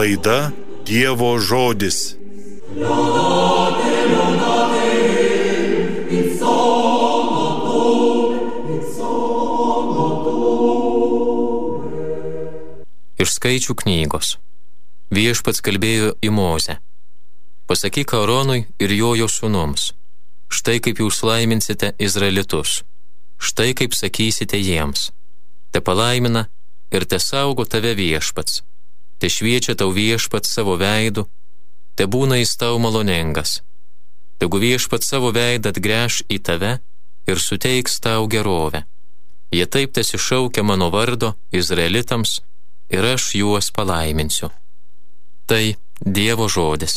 Laida Dievo žodis. Iš Skaičių knygos. Viešpats kalbėjo į Mozę. Pasakyk Aaronui ir jo sūnums. Štai kaip jūs laiminsite Izraelitus. Štai kaip sakysite jiems. Te palaimina ir te saugo tave Viešpats. Te šviečia tau Viešpats savo veidu. Te būna jis tau maloningas. Tegu Viešpats savo veidą atgręš į tave ir suteiks tau gerovę. Jie taip tesišaukia mano vardo Izraelitams ir aš juos palaiminsiu. Tai Dievo žodis.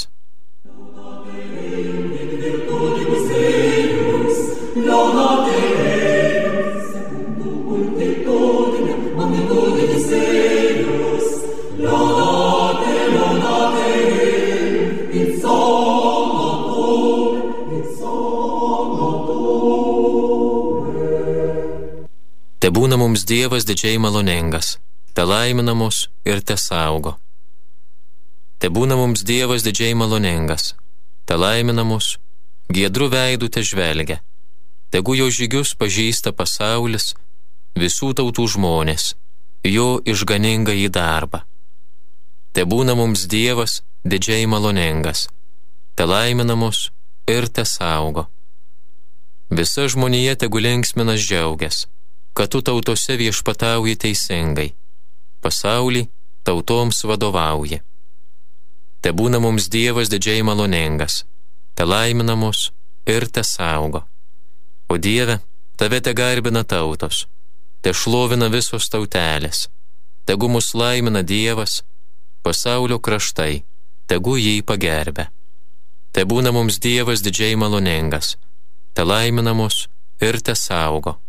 Te būna mums Dievas didžiai maloningas, te laimina mus ir te saugo. Te būna mums Dievas didžiai maloningas, te laimina mus, giedru veidu te žvelgia. Tegu jo žygius pažįsta pasaulis, visų tautų žmonės, jo išganingąjį darbą. Te būna mums Dievas didžiai maloningas, te laimina mus ir te saugo. Visa žmonija tegu linksminas džiaugias, kad tu tautose viešpatauji teisingai, pasaulį tautoms vadovauji. Te būna mums Dievas didžiai maloningas, te laimina mus ir te saugo. O Dieve, tave te garbina tautos, te šlovina visos tautelės, tegu mus laimina Dievas, pasaulio kraštai, tegu jį pagerbia. Te būna mums Dievas didžiai maloningas, te laimina mus ir te saugo.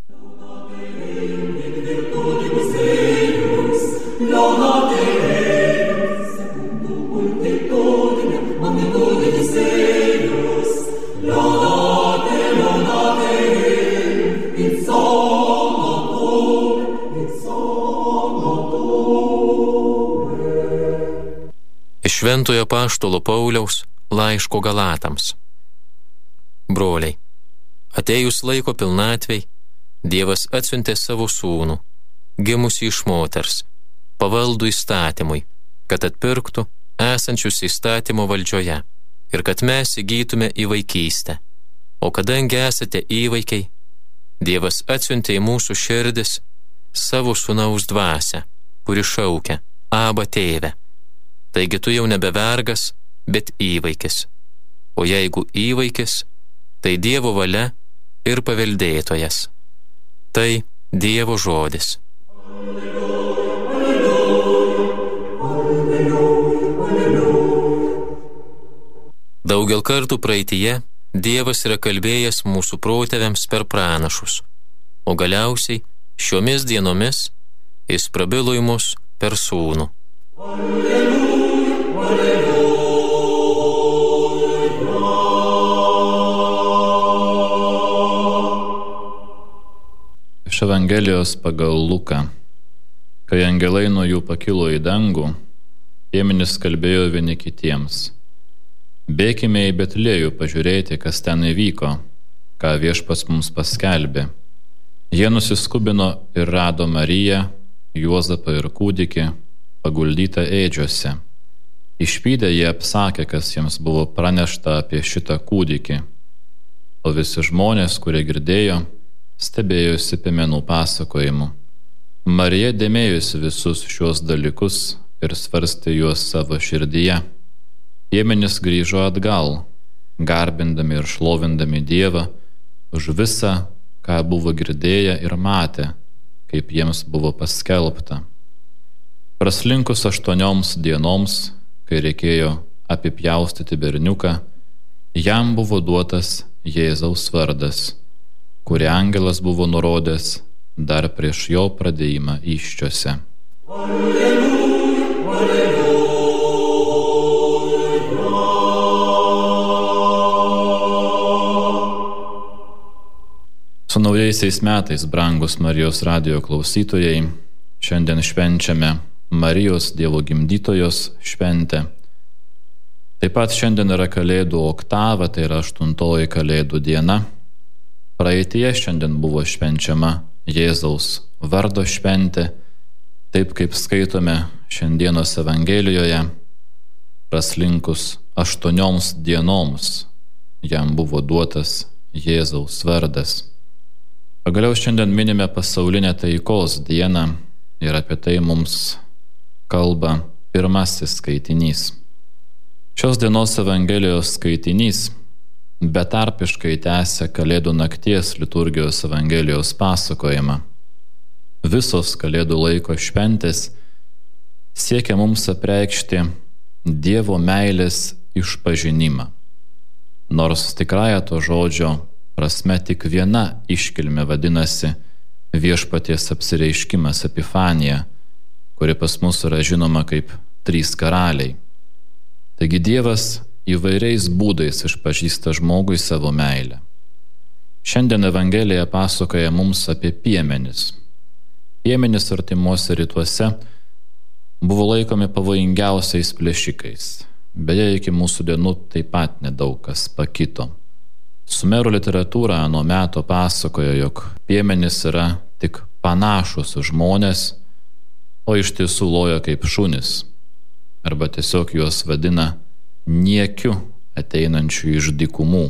Iš Šventojo apaštalo Pauliaus laiško Galatams. Broliai, atėjus laiko pilnatvei, Dievas atsiuntė savo sūnų, gimusį iš moters, pavaldų įstatymui, kad atpirktų esančius įstatymo valdžioje ir kad mes įgytume į vaikystę. O kadangi esate įvaikiai, Dievas atsiuntė į mūsų širdis savo sūnaus dvasią, kuri šaukia: Aba tėve. Taigi tu jau nebe vergas, bet įvaikis. O jeigu įvaikis, tai Dievo valia ir paveldėtojas. Tai Dievo žodis. Daugel kartų praeityje Dievas yra kalbėjęs mūsų protėviams per pranašus, o galiausiai šiomis dienomis jis prabilo į mus per sūnų. Iš Evangelijos pagal Luką. Kai angelai nuo jų pakilo į dangų, piemenys kalbėjo vieni kitiems: Bėkime į Betlėjų pažiūrėti, kas ten įvyko, ką Viešpats mums paskelbė. Jie nusiskubino ir rado Mariją, Juozapą ir kūdikį, paguldytą ėdžiose. Išvydę jie apsakė, kas jiems buvo pranešta apie šitą kūdikį. O visi žmonės, kurie girdėjo, stebėjosi piemenų pasakojimu. Marija dėmėjosi visus šios dalykus ir svarstė juos savo širdyje. Piemenys grįžo atgal, garbindami ir šlovindami Dievą už visą, ką buvo girdėję ir matę, kaip jiems buvo paskelbta. Praslinkus 8 dienoms, kai reikėjo apipjaustyti berniuką, jam buvo duotas Jėzaus vardas, kurį angelas buvo nurodęs dar prieš jo pradėjimą įsčiose. Alleluja, alleluja. Su naujaisiais metais, brangus Marijos radijo klausytojai, šiandien švenčiame Marijos Dievo gimdytojos šventė. Taip pat šiandien yra Kalėdų oktava, tai yra 8 Kalėdų diena. Praeityje šiandien buvo švenčiama Jėzaus vardo šventė, taip kaip skaitome šiandienos Evangelijoje, praslinkus 8 dienoms jam buvo duotas Jėzaus vardas. Pagaliau šiandien minime pasaulinę taikos dieną ir apie tai mums kalba pirmasis skaitinys. Šios dienos Evangelijos skaitinys betarpiškai tęsia Kalėdų nakties liturgijos Evangelijos pasakojimą. Visos Kalėdų laiko šventės siekia mums apreikšti Dievo meilės išpažinimą. Nors tikrąja to žodžio prasme tik viena iškilmė vadinasi Viešpaties apsireiškimas Epifanija, kuri pas mus yra žinoma kaip 3 karaliai. Taigi Dievas įvairiais būdais išpažįsta žmogui savo meilę. Šiandien Evangelija pasakoja mums apie piemenis. Piemenys artimuose rytuose buvo laikomi pavojingiausiais plėšikais. Beje, iki mūsų dienų taip pat nedaug kas pakito. Sumerų literatūra anuo meto pasakoja, jog piemenys yra tik panašus žmonės, o iš tiesų loja kaip šunys, arba tiesiog juos vadina niekiu ateinančių iš dykumų.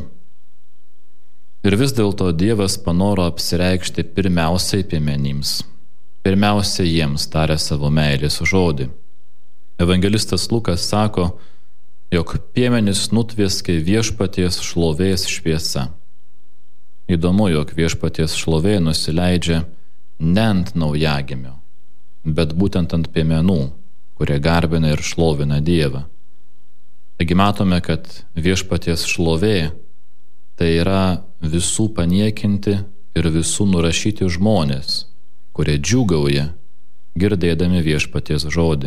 Ir vis dėlto Dievas panoro apsireikšti pirmiausiai piemenims. Pirmiausia jiems tarė savo meilės žodį. Evangelistas Lukas sako, jog piemenis nutvieskė Viešpaties šlovės šviesa. Įdomu, jog Viešpaties šlovė nusileidžia ne ant naujagimio, bet būtent ant piemenų, kurie garbina ir šlovina Dievą. Taigi matome, kad Viešpaties šlovė tai yra visų paniekinti ir visų nurašyti žmonės, kurie džiūgauja, girdėdami Viešpaties žodį.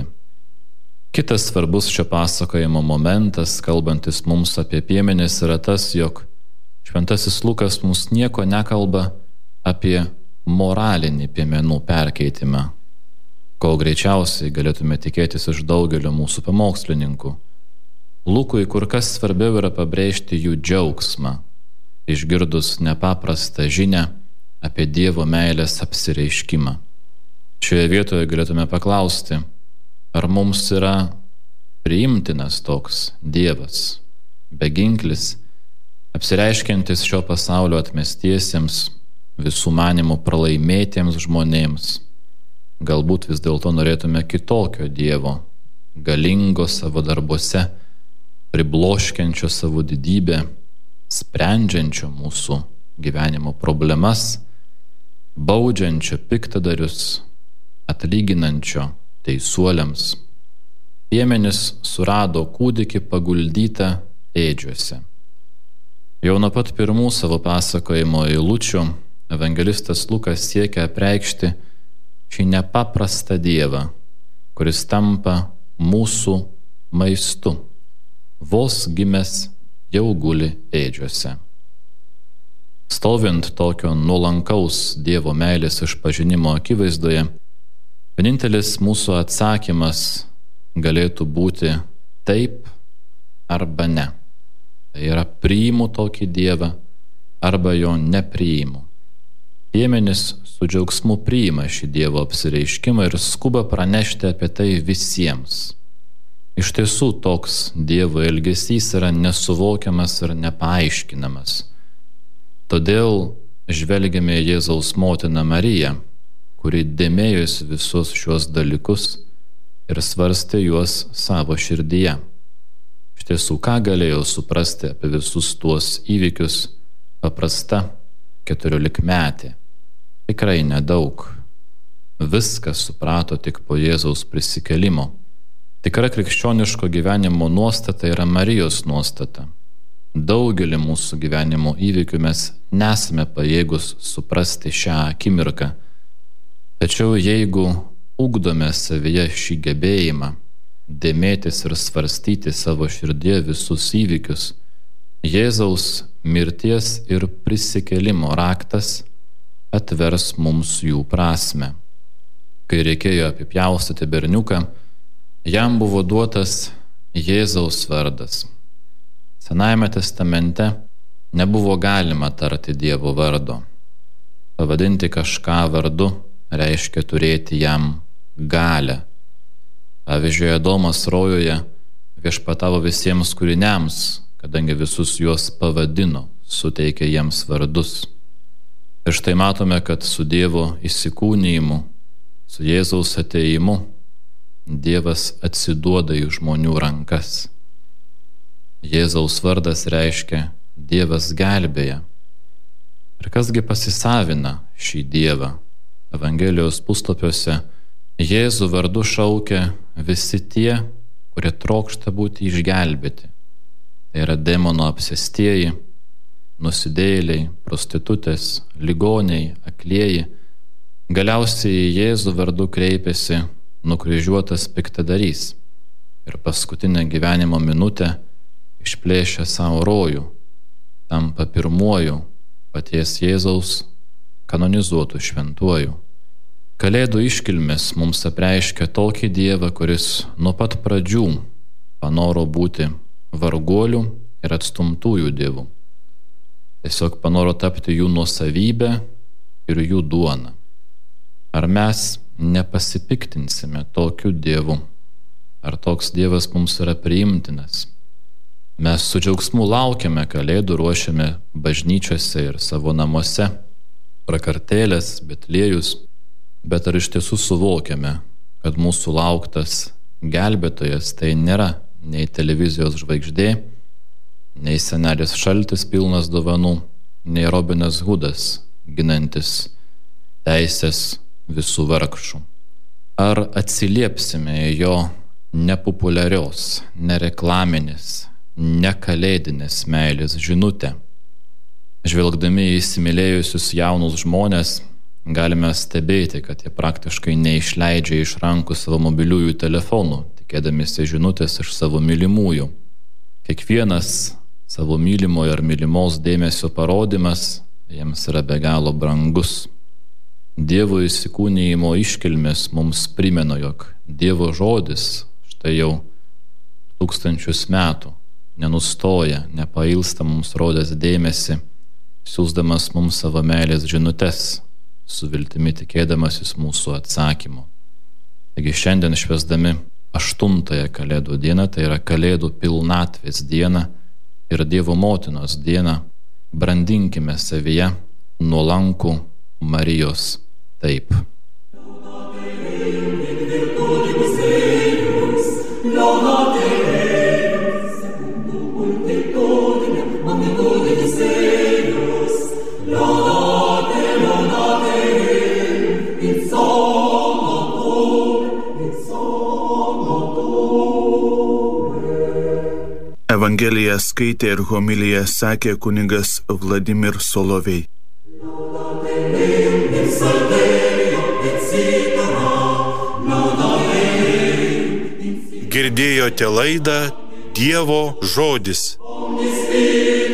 Kitas svarbus šio pasakojimo momentas, kalbantis mums apie piemenis, yra tas, jog šventasis Lukas mums nieko nekalba apie moralinį piemenų perkeitimą, ko greičiausiai galėtume tikėtis iš daugelio mūsų pamokslininkų. Lukui kur kas svarbiau yra pabrėžti jų džiaugsmą, išgirdus nepaprastą žinią apie Dievo meilės apsireiškimą. Šioje vietoje galėtume paklausti, ar mums yra priimtinas toks Dievas, beginklis, apsireiškiantis šio pasaulio atmestiesiems, visų manimų pralaimėtiems žmonėms. Galbūt vis dėlto norėtume kitokio Dievo, galingo savo darbuose, pribloškiančio savo didybę, sprendžiančio mūsų gyvenimo problemas, baudžiančio piktadarius, atlyginančio teisuoliams. Piemenis surado kūdikį paguldytą ėdžiuose. Jau nuo pat pirmų savo pasakojimo eilučių evangelistas Lukas siekia apreikšti šį nepaprastą Dievą, kuris tampa mūsų maistu. Vos gimęs jau guli ėdžiuose. Stovint tokio nuolankaus Dievo meilės išpažinimo akivaizdoje, vienintelis mūsų atsakymas galėtų būti taip arba ne. Tai yra, priimu tokį Dievą arba jo nepriimu. Piemenis su džiaugsmu priima šį Dievo apsireiškimą ir skuba pranešti apie tai visiems. Iš tiesų toks Dievo elgesys yra nesuvokiamas ir nepaaiškinamas. Todėl žvelgiame Jėzaus motiną Mariją, kuri dėmėjosi visus šios dalykus ir svarstė juos savo širdyje. Iš tiesų, ką galėjo suprasti apie visus tuos įvykius paprasta 14-metė? Tikrai nedaug. Viską suprato tik po Jėzaus prisikėlimo. Tikra krikščioniško gyvenimo nuostata yra Marijos nuostata. Daugelį mūsų gyvenimo įvykių mes nesame pajėgus suprasti šią akimirką. Tačiau jeigu ugdome savyje šį gebėjimą, dėmėtis ir svarstyti savo širdyje visus įvykius, Jėzaus mirties ir prisikėlimo raktas atvers mums jų prasmę. Kai reikėjo apipjaustyti berniuką, jam buvo duotas Jėzaus vardas. Senajame testamente nebuvo galima tarti Dievo vardo. Pavadinti kažką vardu reiškia turėti jam galią. Pavyzdžiui, Adomas rojuje viešpatavo visiems kūriniams, kadangi visus juos pavadino, suteikė jiems vardus. Ir štai matome, kad su Dievo įsikūnijimu, su Jėzaus atėjimu, Dievas atsiduoda į žmonių rankas. Jėzaus vardas reiškia Dievas gelbėja. Ir kasgi pasisavina šį Dievą? Evangelijos puslapiuose Jėzų vardu šaukia visi tie, kurie trokšta būti išgelbėti. Tai yra demono apsėstieji, nusidėjėliai, prostitutės, ligoniai, aklieji. Galiausiai į Jėzų vardu kreipiasi nukryžiuotas piktadarys ir paskutinę gyvenimo minutę išplėšia savo rojų, tampa pirmuoju paties Jėzaus kanonizuotų šventuoju. Kalėdų iškilmės mums apreiškia tokį Dievą, kuris nuo pat pradžių panoro būti varguolių ir atstumtųjų dievų. Tiesiog panoro tapti jų nuosavybę ir jų duona. Ar mes nepasipiktinsime tokiu Dievu? Ar toks Dievas mums yra priimtinas? Mes su džiaugsmu laukiame Kalėdų, ruošiame bažnyčiose ir savo namuose prakartėlės, betliejus, bet ar iš tiesų suvokiame, kad mūsų lauktas gelbėtojas tai nėra nei televizijos žvaigždė, nei senelis Šaltis pilnas dovanų, nei Robinas Hudas ginantis teisės visų vargšų? Ar atsiliepsime į jo nepopuliarios, nereklaminės, nekalėdinės meilės žinutę? Žvelgdami į įsimylėjusius jaunus žmonės, galime stebėti, kad jie praktiškai neišleidžia iš rankų savo mobiliųjų telefonų, tikėdamiesi žinutės iš savo mylimųjų. Kiekvienas savo mylimojo ar mylimos dėmesio parodimas jiems yra be galo brangus. Dievo įsikūnijimo iškilmės mums primena, jog Dievo žodis štai jau 1000 metų nenustoja, nepailsta mums rodęs dėmesį, siųsdamas mums savo meilės žinutes, su viltimi tikėdamasis mūsų atsakymu. Taigi šiandien švęsdami 8 Kalėdų dieną, tai yra Kalėdų pilnatvės diena ir Dievo motinos diena, brandinkime savyje nuolankų Marijos taip. Evangeliją skaitė ir homiliją sakė kunigas Vladimir Solovej. Girdėjote laidą Dievo žodis.